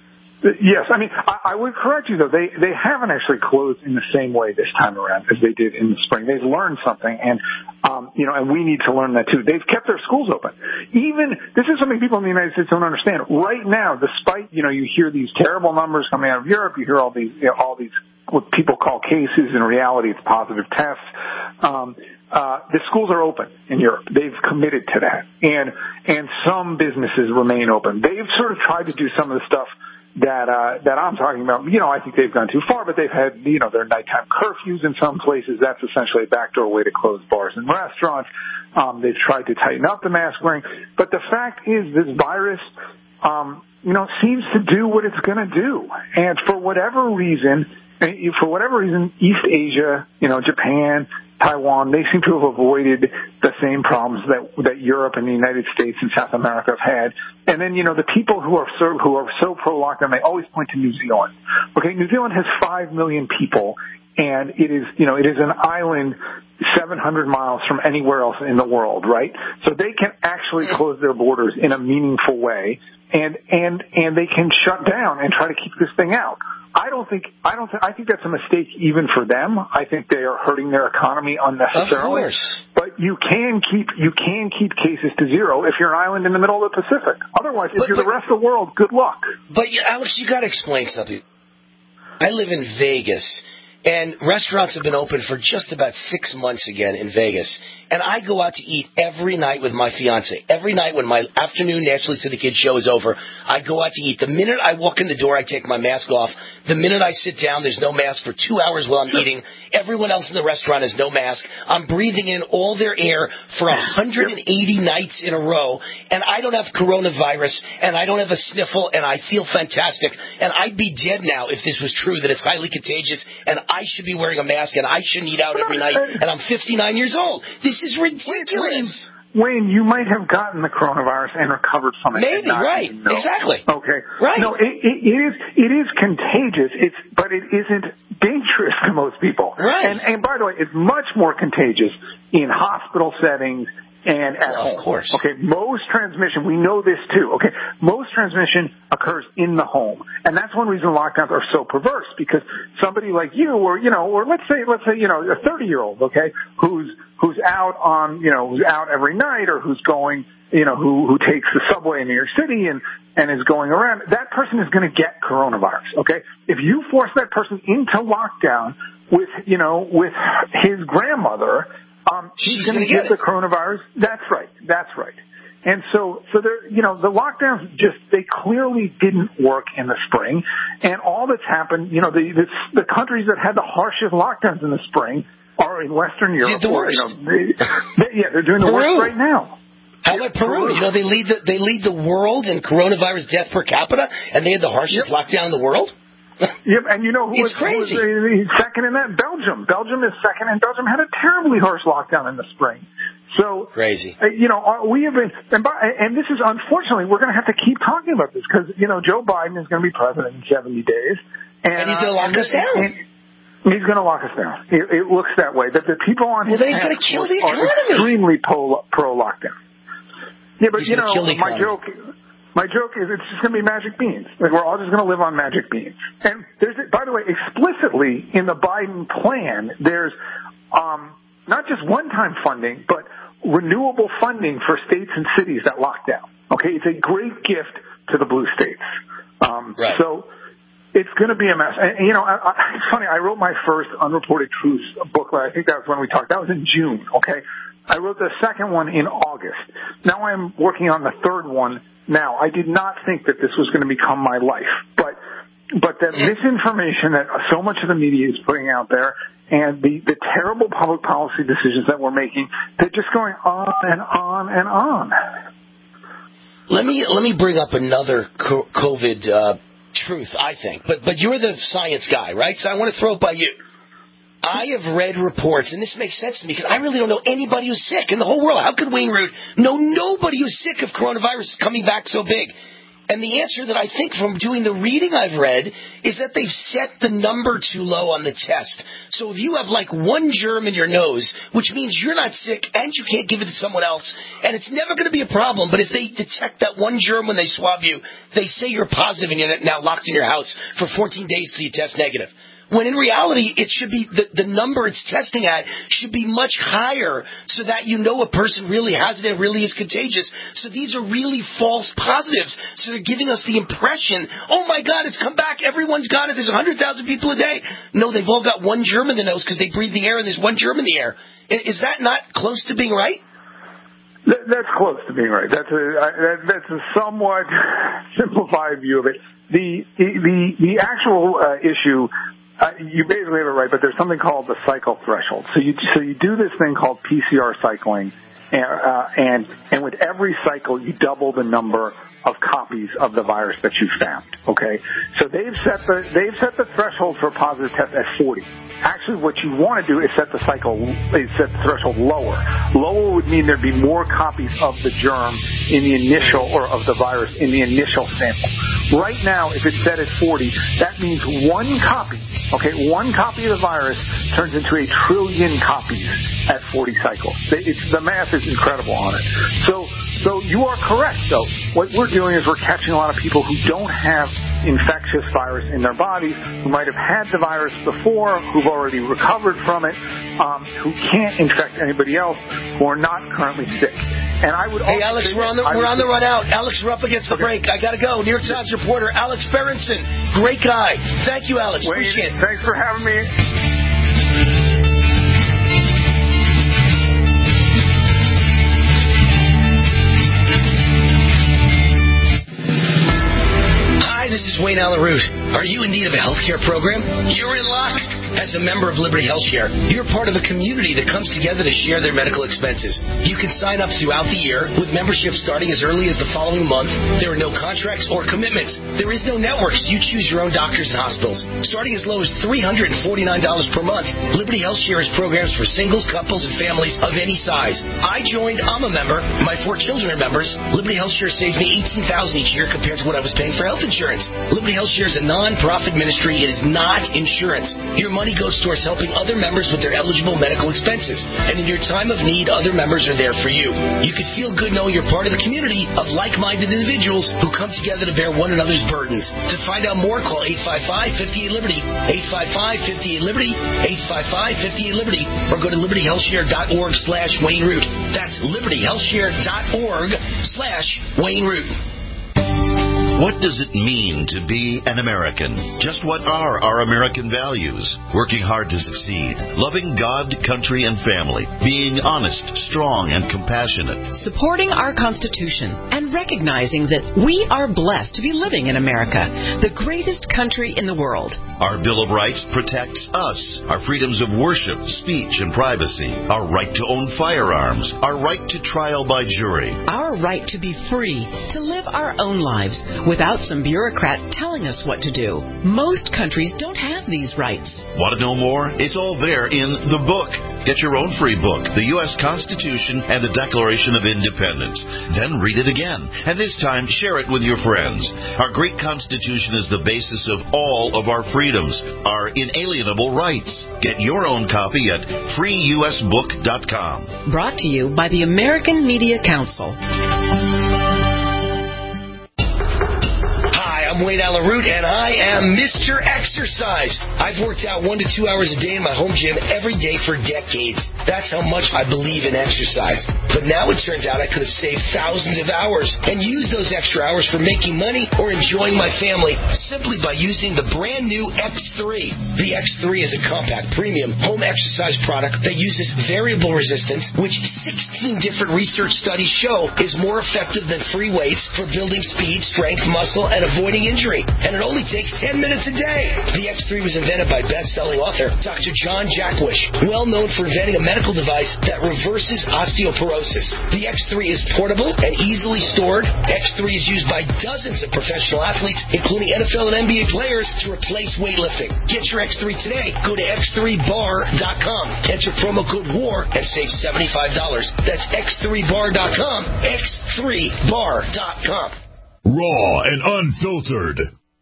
S18: Yes, I mean, I, I would correct you, though. They they haven't actually closed in the same way this time around as they did in the spring. They've learned something, and, um, you know, and we need to learn that, too. They've kept their schools open. Even, this is something people in the United States don't understand. Right now, despite, you know, you hear these terrible numbers coming out of Europe, you hear all these, you know, all these, what people call cases. In reality, it's positive tests. Um, uh, the schools are open in Europe. They've committed to that. And, and some businesses remain open. They've sort of tried to do some of the stuff that uh that I'm talking about. You know, I think they've gone too far, but they've had, you know, their nighttime curfews in some places. That's essentially a backdoor way to close bars and restaurants. Um, they've tried to tighten up the mask wearing. But the fact is, this virus, um, you know, seems to do what it's going to do. And for whatever reason, for whatever reason, East Asia, you know, Japan, Taiwan, they seem to have avoided the same problems that that Europe and the United States and South America have had. And then, you know, the people who are so who are so pro-lockdown, they always point to New Zealand. Okay, New Zealand has five million people, and it is, you know, it is an island seven hundred miles from anywhere else in the world, right? So they can actually close their borders in a meaningful way, and and and they can shut down and try to keep this thing out. I don't think I don't think I think that's a mistake even for them. I think they are hurting their economy unnecessarily.
S3: Of course.
S18: But you can keep you can keep cases to zero if you're an island in the middle of the Pacific. Otherwise, if
S3: but,
S18: you're
S3: but,
S18: the rest of the world, good luck.
S3: But Alex, you got to explain something. I live in Vegas, and restaurants have been open for just about six months again in Vegas. And I go out to eat every night with my fiance. Every night when my afternoon Naturally Syndicated show is over, I go out to eat. The minute I walk in the door, I take my mask off. The minute I sit down, there's no mask for two hours while I'm eating. Everyone else in the restaurant has no mask. I'm breathing in all their air for one hundred eighty nights in a row. And I don't have coronavirus, and I don't have a sniffle, and I feel fantastic. And I'd be dead now if this was true, that it's highly contagious, and I should be wearing a mask, and I shouldn't eat out every night, and I'm fifty-nine years old. This is ridiculous.
S18: Wayne, you might have gotten the coronavirus and recovered from it.
S3: Maybe, right. Exactly.
S18: Okay.
S3: Right.
S18: No, it, it, it is it is contagious, It's but it isn't dangerous to most people.
S3: Right.
S18: And, and by the way, it's much more contagious in hospital settings and at
S3: well,
S18: home.
S3: Of course.
S18: Okay, most transmission, we know this too, okay, most transmission occurs in the home. And that's one reason lockdowns are so perverse, because somebody like you, or, you know, or let's say, let's say, you know, a thirty-year-old, okay, who's, who's out on, you know, who's out every night, or who's going, you know, who, who takes the subway in New York City and, and is going around, that person is going to get coronavirus, okay? If you force that person into lockdown with, you know, with his grandmother, Um, he's going to get, get the coronavirus. That's right. That's right. And so, so there, you know, the lockdowns just, they clearly didn't work in the spring. And all that's happened, you know, the, the, the countries that had the harshest lockdowns in the spring are in Western Europe.
S3: The worst.
S18: Or, you know, they, they, yeah, they're doing the
S3: Peru.
S18: worst right now.
S3: How about Peru? Peru? You know, they lead the, they lead the world in coronavirus death per capita, and they had the harshest yep. lockdown in the world?
S18: Yep, and you know who
S3: it's
S18: was,
S3: crazy.
S18: who was second in that? Belgium. Belgium is second, and Belgium had a terribly harsh lockdown in the spring. So
S3: crazy.
S18: Uh, you know, we have been, and, by, and this is unfortunately, we're going to have to keep talking about this because you know Joe Biden is going to be president in seventy days, and,
S3: and he's going to lock
S18: uh,
S3: us down.
S18: And, he's going to lock us down. It, it looks that way. That the people on
S3: well,
S18: his
S3: he's going to kill the
S18: are
S3: economy.
S18: Extremely pro, pro lockdown. Yeah, but
S3: he's
S18: you know, my
S3: economy.
S18: joke. My joke is it's just going to be magic beans. Like, we're all just going to live on magic beans. And there's, by the way, explicitly in the Biden plan, there's um, not just one-time funding, but renewable funding for states and cities that lock down. Okay, it's a great gift to the blue states. Um,
S3: right.
S18: So it's going to be a mess. And, you know, I, I, it's funny. I wrote my first Unreported Truths booklet. I think that was when we talked. That was in June. Okay. I wrote the second one in August. Now I'm working on the third one now. I did not think that this was going to become my life, but but the misinformation that so much of the media is putting out there and the, the terrible public policy decisions that we're making, they're just going on and on and on.
S3: Let me let me bring up another COVID uh, truth, I think. But but you're the science guy, right? So I want to throw it by you. I have read reports, and this makes sense to me, because I really don't know anybody who's sick in the whole world. How could Wayne Root know nobody who's sick of coronavirus coming back so big? And the answer that I think from doing the reading I've read is that they've set the number too low on the test. So if you have like one germ in your nose, which means you're not sick and you can't give it to someone else, and it's never going to be a problem, but if they detect that one germ when they swab you, they say you're positive and you're now locked in your house for fourteen days till you test negative. When in reality, it should be the, the number it's testing at should be much higher so that you know a person really has it and really is contagious. So these are really false positives. So they're giving us the impression, oh, my God, it's come back. Everyone's got it. There's one hundred thousand people a day. No, they've all got one germ in the nose because they breathe the air and there's one germ in the air. Is that not close to being right?
S18: That, that's close to being right. That's a that, that's a somewhat simplified view of it. The the the actual uh, issue. Uh, you basically have it right, but there's something called the cycle threshold. So you so you do this thing called P C R cycling, and uh, and, and with every cycle you double the number of copies of the virus that you found. Okay, so they've set the they've set the threshold for a positive test at forty. Actually, what you want to do is set the cycle is set the threshold lower. Lower would mean there'd be more copies of the germ in the initial or of the virus in the initial sample. Right now, if it's set at forty, that means one copy. Okay, one copy of the virus turns into a trillion copies at forty cycles. It's, the math is incredible on it. So, so you are correct, though. What we're doing is we're catching a lot of people who don't have infectious virus in their bodies, who might have had the virus before, who've already recovered from it, um, who can't infect anybody else, who are not currently sick. And I would
S3: hey, Alex, we're on the we're on the run out. Alex, we're up against the
S18: okay.
S3: break. I gotta go. New York Times reporter Alex Berenson, great guy. Thank you, Alex.
S18: Wayne,
S3: appreciate it.
S18: Thanks for having me.
S3: This is Wayne Allyn Root. Are you in need of a healthcare program? You're in luck. As a member of Liberty HealthShare, you're part of a community that comes together to share their medical expenses. You can sign up throughout the year with membership starting as early as the following month. There are no contracts or commitments. There is no networks. You choose your own doctors and hospitals. Starting as low as three hundred forty-nine dollars per month, Liberty HealthShare has programs for singles, couples, and families of any size. I joined. I'm a member. My four children are members. Liberty HealthShare saves me eighteen thousand dollars each year compared to what I was paying for health insurance. Liberty HealthShare is a non-profit ministry. It is not insurance. Your money goes towards helping other members with their eligible medical expenses. And in your time of need, other members are there for you. You can feel good knowing you're part of the community of like-minded individuals who come together to bear one another's burdens. To find out more, call eight five five, five eight Liberty, eight five five, five eight Liberty, eight five five, five eight Liberty, or go to liberty health share dot org slash Wayne Root. That's liberty health share dot org slash Wayne Root.
S19: What does it mean to be an American? Just what are our American values? Working hard to succeed, loving God, country, and family, being honest, strong, and compassionate.
S20: Supporting our Constitution and recognizing that we are blessed to be living in America, the greatest country in the world.
S19: Our Bill of Rights protects us, our freedoms of worship, speech, and privacy, our right to own firearms, our right to trial by jury,
S20: our right to be free, to live our own lives, without some bureaucrat telling us what to do. Most countries don't have these rights.
S19: Want to know more? It's all there in the book. Get your own free book, The U S Constitution and the Declaration of Independence. Then read it again, and this time share it with your friends. Our great Constitution is the basis of all of our freedoms, our inalienable rights. Get your own copy at free u s book dot com.
S20: Brought to you by the American Media Council.
S3: I'm Wayne Allyn Root, and I am Mister Exercise. I've worked out one to two hours a day in my home gym every day for decades. That's how much I believe in exercise. But now it turns out I could have saved thousands of hours and used those extra hours for making money or enjoying my family simply by using the brand new X three. The X three is a compact, premium home exercise product that uses variable resistance, which sixteen different research studies show is more effective than free weights for building speed, strength, muscle, and avoiding injury. And it only takes ten minutes a day. The X three was invented by best-selling author Doctor John Jackwish, well known for inventing a medical device that reverses osteoporosis. The X three is portable and easily stored. X three is used by dozens of professional athletes, including N F L and N B A players, to replace weightlifting. Get your X three today. Go to x three bar dot com. Enter promo code WAR and save seventy-five dollars. That's x three bar dot com. x three bar dot com.
S2: Raw and unfiltered.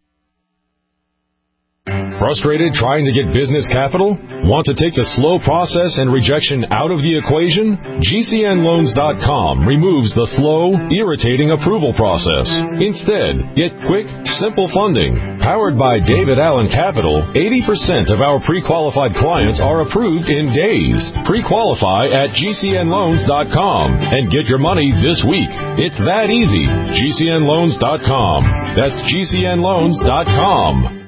S21: Frustrated trying to get business capital? Want to take the slow process and rejection out of the equation? G C N loans dot com removes the slow, irritating approval process. Instead, get quick, simple funding. Powered by David Allen Capital, eighty percent of our pre-qualified clients are approved in days. Pre-qualify at G C N loans dot com and get your money this week. It's that easy. G C N loans dot com. That's G C N loans dot com.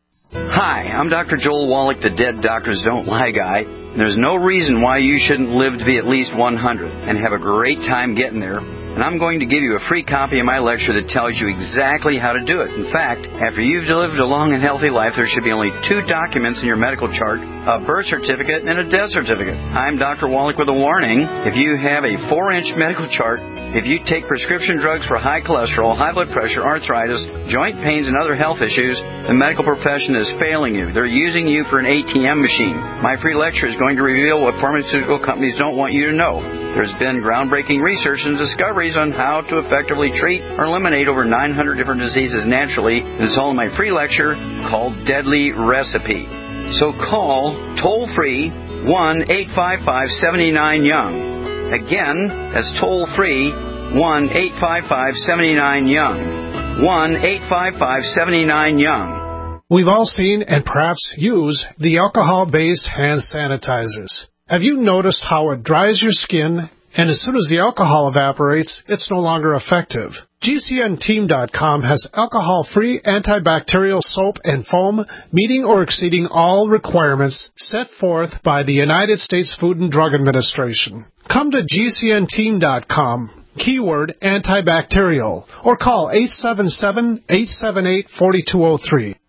S22: Hi, I'm Doctor Joel Wallach, the Dead Doctors Don't Lie guy. There's no reason why you shouldn't live to be at least one hundred and have a great time getting there. And I'm going to give you a free copy of my lecture that tells you exactly how to do it. In fact, after you've lived a long and healthy life, there should be only two documents in your medical chart, a birth certificate and a death certificate. I'm Doctor Wallach with a warning. If you have a four-inch medical chart, if you take prescription drugs for high cholesterol, high blood pressure, arthritis, joint pains, and other health issues, the medical profession is failing you. They're using you for an A T M machine. My free lecture is going to reveal what pharmaceutical companies don't want you to know. There's been groundbreaking research and discoveries on how to effectively treat or eliminate over nine hundred different diseases naturally. And it's all in my free lecture called Deadly Recipe. So call toll-free one eight five five, seven nine, young. Again, that's toll-free one eight five five, seven nine, young. one eight five five, seven nine, young.
S23: We've all seen and perhaps use the alcohol-based hand sanitizers. Have you noticed how it dries your skin, and as soon as the alcohol evaporates, it's no longer effective? G C N team dot com has alcohol-free antibacterial soap and foam meeting or exceeding all requirements set forth by the United States Food and Drug Administration. Come to G C N team dot com, keyword antibacterial, or call eight seven seven, eight seven eight, four two zero three.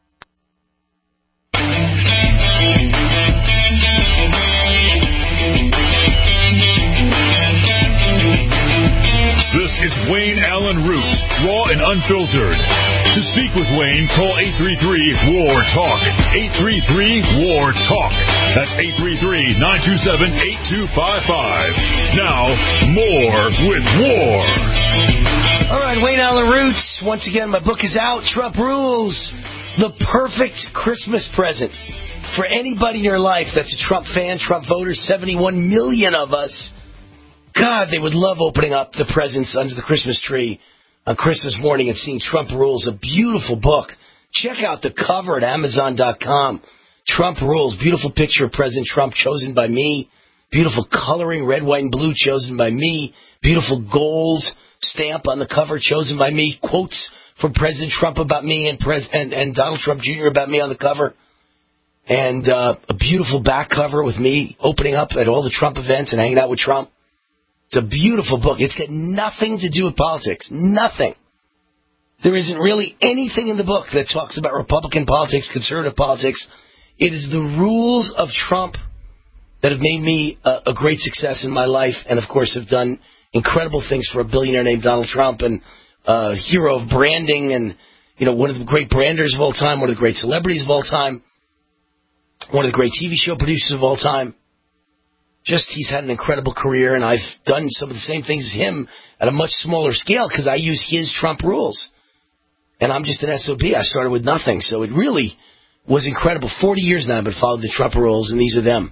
S2: This is Wayne Allen Root, raw and unfiltered. To speak with Wayne, call eight three three, W A R, TALK. eight three three, W A R, TALK. That's eight three three, nine two seven, eight two five five. Now, more with War.
S3: All right, Wayne Allen Roots. Once again, my book is out, Trump Rules. The perfect Christmas present for anybody in your life that's a Trump fan, Trump voter, seventy-one million of us. God, they would love opening up the presents under the Christmas tree on Christmas morning and seeing Trump Rules, a beautiful book. Check out the cover at Amazon dot com. Trump Rules, beautiful picture of President Trump chosen by me. Beautiful coloring, red, white, and blue, chosen by me. Beautiful gold stamp on the cover, chosen by me. Quotes from President Trump about me and, Pres- and, and Donald Trump Junior about me on the cover. And uh, a beautiful back cover with me opening up at all the Trump events and hanging out with Trump. It's a beautiful book. It's got nothing to do with politics. Nothing. There isn't really anything in the book that talks about Republican politics, conservative politics. It is the rules of Trump that have made me a, a great success in my life and, of course, have done incredible things for a billionaire named Donald Trump and a hero of branding and, you know, one of the great branders of all time, one of the great celebrities of all time, one of the great T V show producers of all time. Just, he's had an incredible career, and I've done some of the same things as him at a much smaller scale because I use his Trump rules. And I'm just an S O B. I started with nothing. So it really was incredible. forty years now I've been following the Trump rules, and these are them.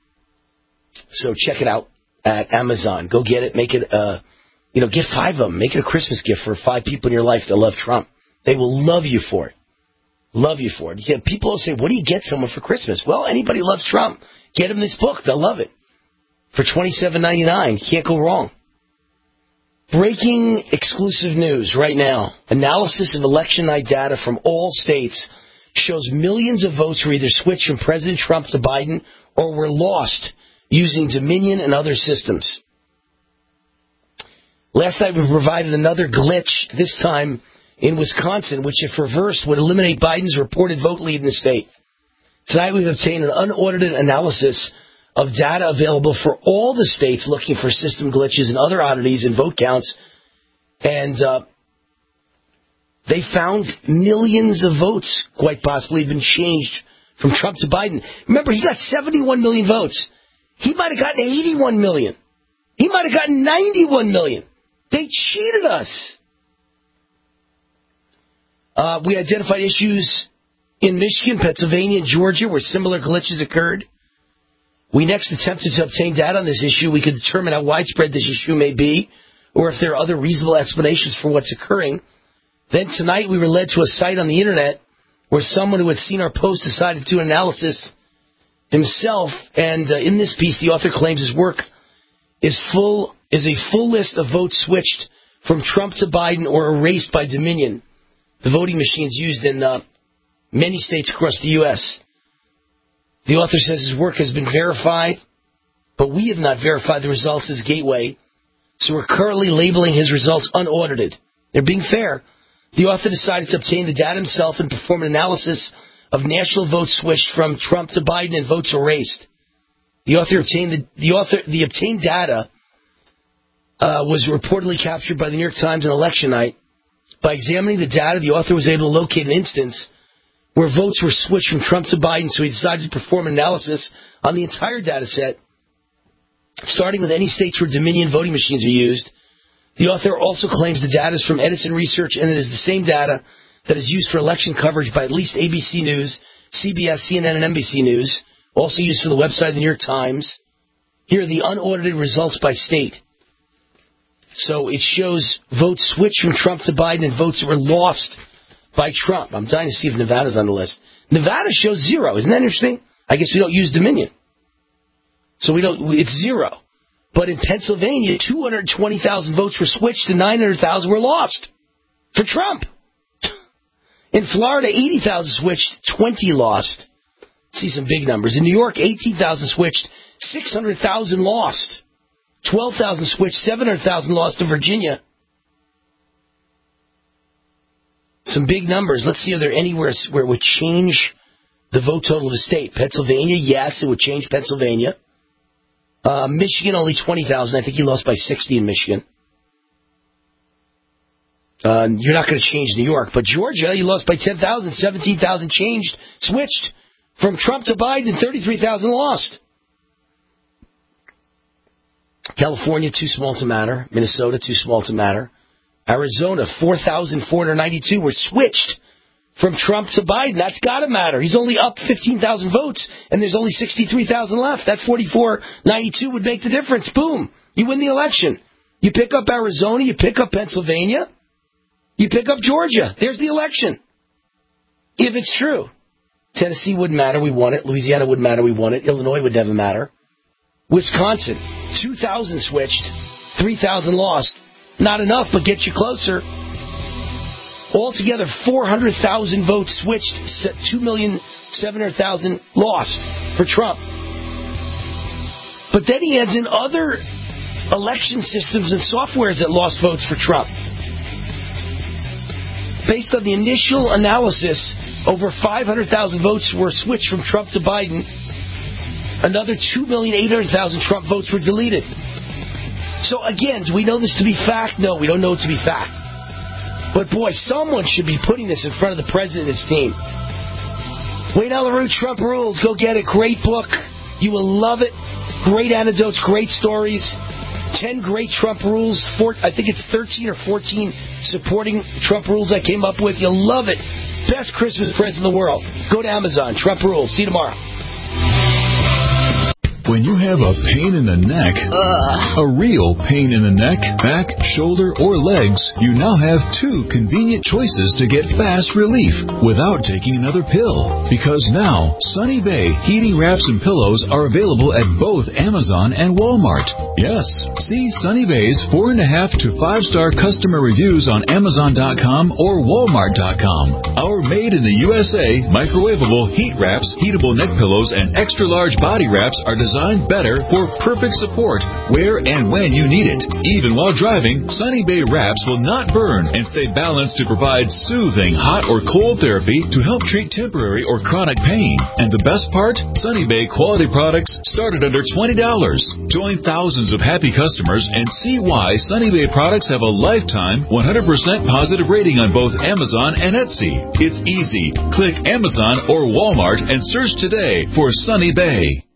S3: So check it out at Amazon. Go get it. Make it, uh, you know, get five of them. Make it a Christmas gift for five people in your life that love Trump. They will love you for it. Love you for it. You know, people will say, what do you get someone for Christmas? Well, anybody who loves Trump, get them this book. They'll love it. For twenty-seven ninety-nine, can't go wrong. Breaking exclusive news right now. Analysis of election night data from all states shows millions of votes were either switched from President Trump to Biden or were lost using Dominion and other systems. Last night we provided another glitch, this time in Wisconsin, which if reversed would eliminate Biden's reported vote lead in the state. Tonight we've obtained an unaudited analysis of data available for all the states looking for system glitches and other oddities in vote counts. And uh, they found millions of votes, quite possibly, have been changed from Trump to Biden. Remember, he got seventy-one million votes. He might have gotten eighty-one million. He might have gotten ninety-one million. They cheated us. Uh, we identified issues in Michigan, Pennsylvania, and Georgia where similar glitches occurred. We next attempted to obtain data on this issue. We could determine how widespread this issue may be, or if there are other reasonable explanations for what's occurring. Then tonight we were led to a site on the Internet where someone who had seen our post decided to do an analysis himself, and uh, in this piece the author claims his work is full is a full list of votes switched from Trump to Biden or erased by Dominion, the voting machines used in uh, many states across the U S The author says his work has been verified, but we have not verified the results as Gateway, so we're currently labeling his results unaudited. They're being fair. The author decided to obtain the data himself and perform an analysis of national votes switched from Trump to Biden and votes erased. The author obtained the, the author the obtained data uh, was reportedly captured by the New York Times on election night. By examining the data, the author was able to locate an instance where votes were switched from Trump to Biden, so he decided to perform an analysis on the entire data set, starting with any states where Dominion voting machines are used. The author also claims the data is from Edison Research, and it is the same data that is used for election coverage by at least A B C News, C B S, C N N, and N B C News, also used for the website of the New York Times. Here are the unaudited results by state. So it shows votes switched from Trump to Biden and votes that were lost by Trump. I'm dying to see if Nevada's on the list. Nevada shows zero. Isn't that interesting? I guess we don't use Dominion. So we don't, it's zero. But in Pennsylvania, two hundred twenty thousand votes were switched and nine hundred thousand were lost for Trump. In Florida, eighty thousand switched, twenty lost. See some big numbers. In New York, eighteen thousand switched, six hundred thousand lost. twelve thousand switched, seven hundred thousand lost in Virginia. Some big numbers. Let's see, are there anywhere where it would change the vote total of the state? Pennsylvania, yes, it would change Pennsylvania. Uh, Michigan, only twenty thousand. I think he lost by sixty in Michigan. Uh, you're not going to change New York. But Georgia, he lost by ten thousand. seventeen thousand changed, switched from Trump to Biden, and thirty-three thousand lost. California, too small to matter. Minnesota, too small to matter. Arizona, four thousand four hundred ninety-two were switched from Trump to Biden. That's got to matter. He's only up fifteen thousand votes, and there's only sixty-three thousand left. That forty-four ninety-two would make the difference. Boom. You win the election. You pick up Arizona. You pick up Pennsylvania. You pick up Georgia. There's the election. If it's true. Tennessee wouldn't matter. We won it. Louisiana wouldn't matter. We won it. Illinois would never matter. Wisconsin, two thousand switched, three thousand lost. Not enough, but get you closer. Altogether, four hundred thousand votes switched, two million seven hundred thousand lost for Trump. But then he adds in other election systems and softwares that lost votes for Trump. Based on the initial analysis, over five hundred thousand votes were switched from Trump to Biden. Another two million eight hundred thousand Trump votes were deleted. So again, do we know this to be fact? No, we don't know it to be fact. But boy, someone should be putting this in front of the president and his team. Wayne Allyn Root, Trump Rules. Go get it. Great book. You will love it. Great anecdotes, great stories. Ten great Trump rules. Four, I think it's thirteen or fourteen supporting Trump rules I came up with. You'll love it. Best Christmas present in the world. Go to Amazon. Trump Rules. See you tomorrow.
S1: When you have a pain in the neck, Ugh. a real pain in the neck, back, shoulder, or legs, you now have two convenient choices to get fast relief without taking another pill. Because now, Sunny Bay heating wraps and pillows are available at both Amazon and Walmart. Yes, see Sunny Bay's four and a half to five star customer reviews on Amazon dot com or Walmart dot com. Our made in the U S A microwavable heat wraps, heatable neck pillows, and extra large body wraps are designed better for perfect support where and when you need it. Even while driving, Sunny Bay wraps will not burn and stay balanced to provide soothing hot or cold therapy to help treat temporary or chronic pain. And the best part? Sunny Bay quality products started under twenty dollars. Join thousands of happy customers and see why Sunny Bay products have a lifetime one hundred percent positive rating on both Amazon and Etsy. It's easy. Click Amazon or Walmart and search today for Sunny Bay.